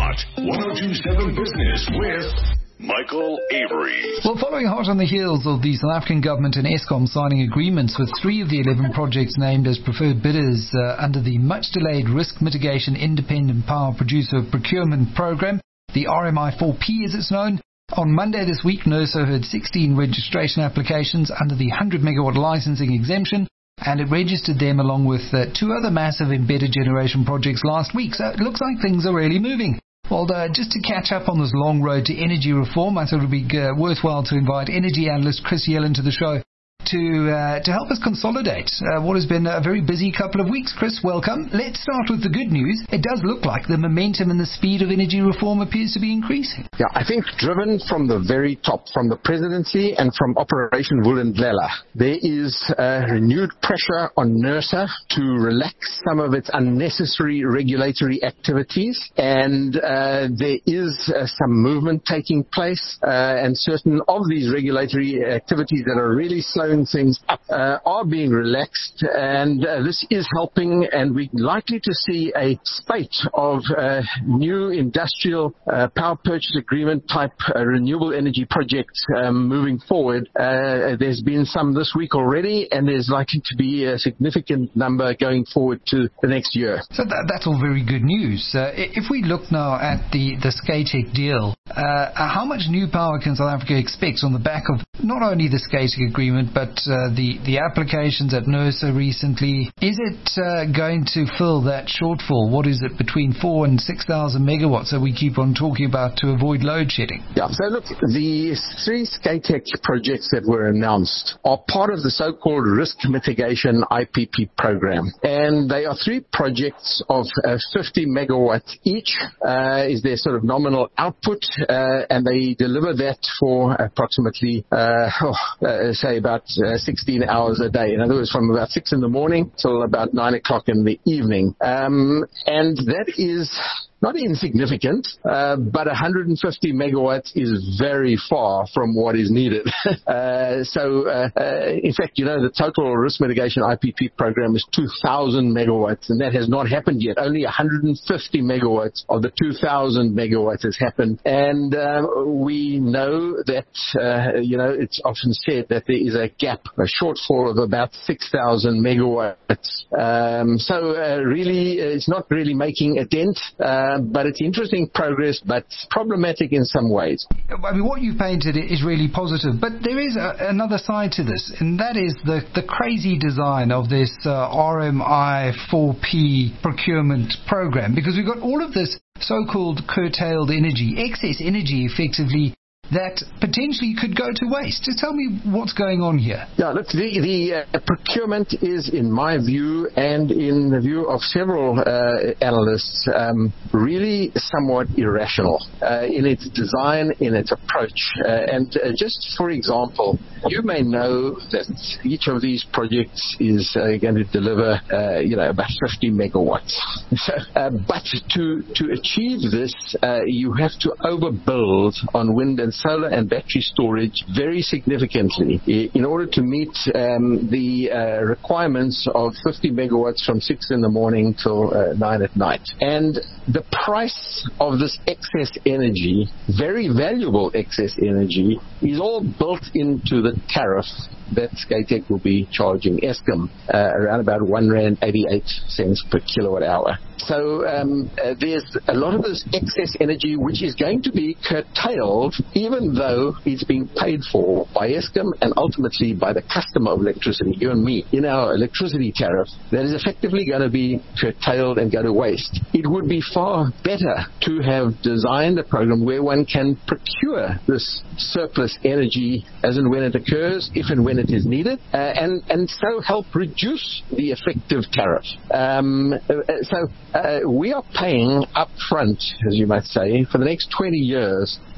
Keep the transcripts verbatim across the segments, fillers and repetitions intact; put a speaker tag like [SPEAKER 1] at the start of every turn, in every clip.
[SPEAKER 1] Hot one oh two point seven Business with Michael Avery.
[SPEAKER 2] Well, following hot on the heels of the South African government and Eskom signing agreements with three of the eleven projects named as preferred bidders uh, under the much-delayed Risk Mitigation Independent Power Producer Procurement Program, the R M I four P as it's known, on Monday this week, NERSA heard sixteen registration applications under the one hundred megawatt licensing exemption, and it registered them along with uh, two other massive embedded generation projects last week. So it looks like things are really moving. Well, uh, just to catch up on this long road to energy reform, I thought it would be uh, worthwhile to invite energy analyst Chris Yellen to the show to uh, to help us consolidate uh, what has been a very busy couple of weeks. Chris, welcome. Let's start with the good news. It does look like the momentum and the speed of energy reform appears to be increasing.
[SPEAKER 3] Yeah, I think driven from the very top, from the presidency and from Operation Vulindlela, there is uh, renewed pressure on NERSA to relax some of its unnecessary regulatory activities, and uh, there is uh, some movement taking place, uh, and certain of these regulatory activities that are really slowing things up uh, are being relaxed, and uh, this is helping, and we're likely to see a spate of uh, new industrial uh, power purchase agreement type uh, renewable energy projects um, moving forward. Uh, there's been some this week already, and there's likely to be a significant number going forward to the next year.
[SPEAKER 2] So that, that's all very good news. Uh, if we look now at the, the SCATEC deal, uh, how much new power can South Africa expect on the back of not only the SCATEC agreement, but uh, the, the applications at NERSA recently? Is it uh, going to fill that shortfall? What is it, between four and six thousand megawatts that we keep on talking about to avoid load shedding?
[SPEAKER 3] Yeah, so look, the three SCATEC projects that were announced are part of the so-called Risk Mitigation I P P program, and they are three projects of uh, fifty megawatts each, uh, is their sort of nominal output, uh, and they deliver that for approximately, uh, oh, uh, say about Uh, sixteen hours a day. In other words, from about six in the morning till about nine o'clock in the evening. Um, and that is not insignificant, uh, but one hundred fifty megawatts is very far from what is needed. uh, so, uh, uh, in fact, you know, the total risk mitigation I P P program is two thousand megawatts, and that has not happened yet. Only one hundred fifty megawatts of the two thousand megawatts has happened. And uh, we know that, uh, you know, it's often said that there is a gap, a shortfall of about six thousand megawatts. Um, so, uh, really, it's not really making a dent. Uh, Uh, but it's interesting progress, but problematic in some ways.
[SPEAKER 2] I mean, what you've painted is really positive, but there is a, another side to this, and that is the, the crazy design of this uh, R M I four P procurement program, because we've got all of this so-called curtailed energy, excess energy effectively, that potentially could go to waste. Just tell me what's going on here.
[SPEAKER 3] Yeah, look, the, the uh, procurement is, in my view, and in the view of several uh, analysts, um, really somewhat irrational uh, in its design, in its approach. Uh, and uh, just for example, you may know that each of these projects is uh, going to deliver, uh, you know, about fifty megawatts. So, uh, but to to achieve this, uh, you have to overbuild on wind and solar and battery storage very significantly in order to meet um, the uh, requirements of fifty megawatts from six in the morning till uh, nine at night. And the price of this excess energy, very valuable excess energy, is all built into the tariff that SCATEC will be charging Eskom, uh, around about one rand eighty-eight cents per kilowatt hour. So um, uh, there's a lot of this excess energy which is going to be curtailed, even though it's being paid for by Eskom and ultimately by the customer of electricity, you and me, in our electricity tariff. That is effectively going to be curtailed and go to waste. It would be far better to have designed a program where one can procure this surplus energy as and when it occurs, if and when it is needed, uh, and, and so help reduce the effective tariff. Um, uh, so uh, we are paying up front, as you might say, for the next twenty years,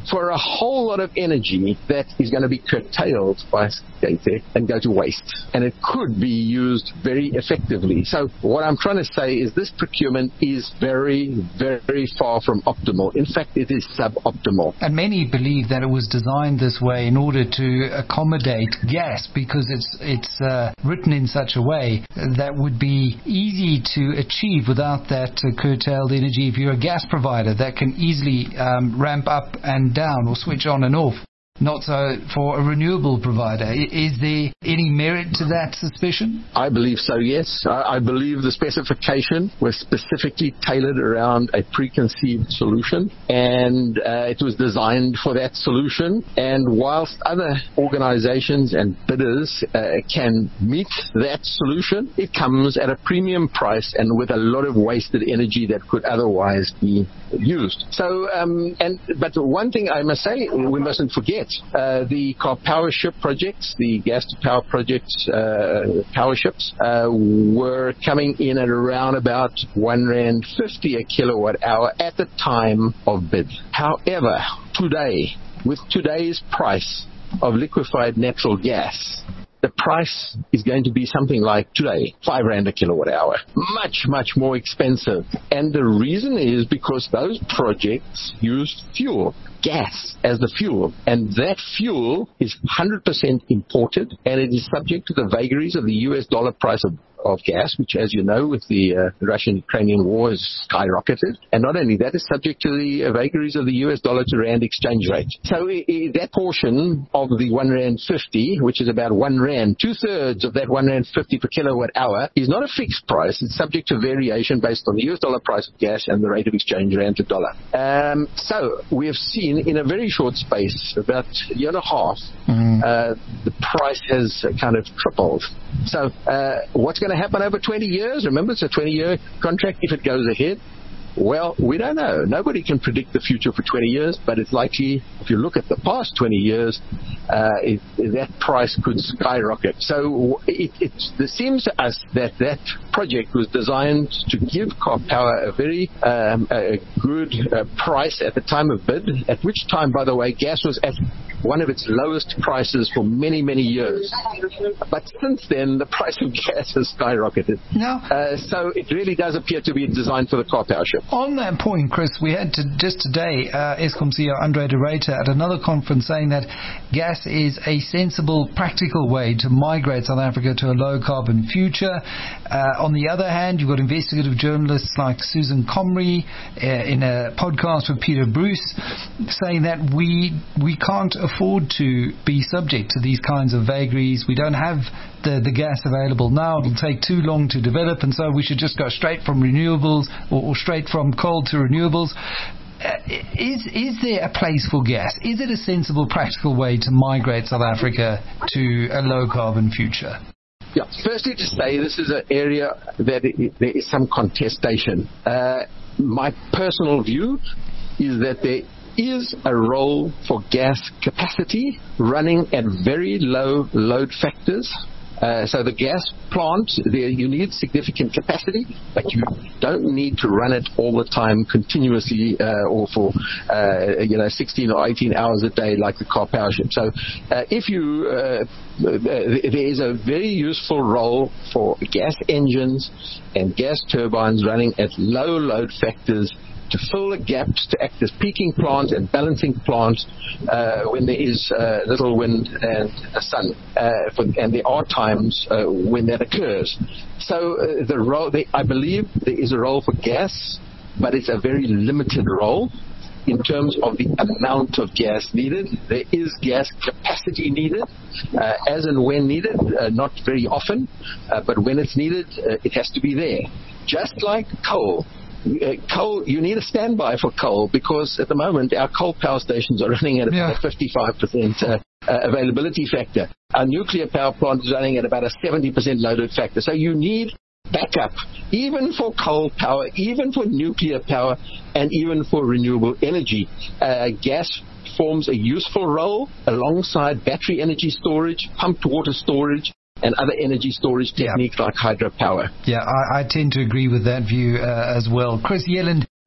[SPEAKER 3] for a whole lot of energy that is going to be curtailed by Scatec and go to waste. And it could be used very effectively. So what I'm trying to say is this procurement is very, very far from optimal. In fact, it is suboptimal.
[SPEAKER 2] And many believe that it was designed this way in order to accommodate gas, because it's it's uh, written in such a way that would be easy to achieve without that uh, curtailed energy. If you're a gas provider, that can easily um, ramp up and down or switch on and off. Not so for a renewable provider. Is there any merit to that suspicion?
[SPEAKER 3] I believe so, yes. I, I believe the specification was specifically tailored around a preconceived solution, and uh, it was designed for that solution. And whilst other organizations and bidders uh, can meet that solution, it comes at a premium price and with a lot of wasted energy that could otherwise be used. So, um, and but one thing I must say, we mustn't forget, Uh, the Power Ship projects, the gas to power projects, uh, power ships, uh, were coming in at around about one rand fifty a kilowatt hour at the time of bid. However, today, with today's price of liquefied natural gas, the price is going to be something like today, five rand a kilowatt hour. Much, much more expensive. And the reason is because those projects use fuel, gas as the fuel. And that fuel is one hundred percent imported, and it is subject to the vagaries of the U S dollar price of of gas, which, as you know, with the uh, Russian-Ukrainian war has skyrocketed. And not only that, is subject to the uh, vagaries of the U S dollar to rand exchange rate. So I, I, that portion of the one rand fifty, which is about one rand, two-thirds of that one rand fifty per kilowatt hour, is not a fixed price. It's subject to variation based on the U S dollar price of gas and the rate of exchange rand to dollar. Um, so we have seen in a very short space, about a year and a half, mm-hmm. uh, the price has kind of tripled. So uh, what's going to happen over twenty years? Remember, it's a twenty-year contract if it goes ahead. Well, we don't know. Nobody can predict the future for twenty years, but it's likely, if you look at the past twenty years, uh, it, that price could skyrocket. So it, it, it seems to us that that project was designed to give Karpower a very um, a good uh, price at the time of bid, at which time, by the way, gas was at one of its lowest prices for many, many years. But since then, the price of gas has skyrocketed.
[SPEAKER 2] No.
[SPEAKER 3] Uh, so it really does appear to be designed for the Karpower ship.
[SPEAKER 2] On that point, Chris, we had to, just today uh, Eskom C E O Andre de Ruyter at another conference saying that gas is a sensible, practical way to migrate South Africa to a low-carbon future. Uh, on the other hand, you've got investigative journalists like Susan Comrie uh, in a podcast with Peter Bruce saying that we we can't afford to be subject to these kinds of vagaries. We don't have the, the gas available now. It'll take too long to develop, and so we should just go straight from renewables or, or straight from coal to renewables. Uh, is is there a place for gas? Is it a sensible, practical way to migrate South Africa to a low-carbon future?
[SPEAKER 3] Yeah, firstly to say this is an area that it, there is some contestation. Uh, my personal view is that there is a role for gas capacity running at very low load factors. Uh, so the gas plant, there you need significant capacity, but you don't need to run it all the time continuously uh, or for uh, you know sixteen or eighteen hours a day like the Karpower ship. So uh, if you uh, there is a very useful role for gas engines and gas turbines running at low load factors to fill the gaps, to act as peaking plants and balancing plants uh, when there is uh, little wind and a sun. Uh, for, and there are times uh, when that occurs. So uh, the role, they, I believe there is a role for gas, but it's a very limited role in terms of the amount of gas needed. There is gas capacity needed, uh, as and when needed, uh, not very often, uh, but when it's needed, uh, it has to be there. Just like coal. Uh, coal, you need a standby for coal because at the moment our coal power stations are running at about yeah. a fifty-five percent uh, uh, availability factor. Our nuclear power plant is running at about a seventy percent loaded factor. So you need backup, even for coal power, even for nuclear power, and even for renewable energy. Uh, gas forms a useful role alongside battery energy storage, pumped water storage, and other energy storage techniques yeah. like hydropower.
[SPEAKER 2] Yeah, I, I tend to agree with that view uh, as well. Chris Yelland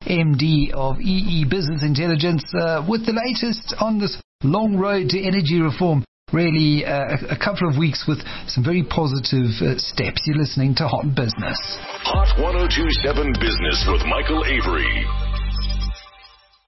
[SPEAKER 2] M D of E E Business Intelligence, uh, with the latest on this long road to energy reform. Really uh, a couple of weeks with some very positive uh, steps. You're listening to Hot Business.
[SPEAKER 1] Hot ten twenty-seven Business with Michael Avery.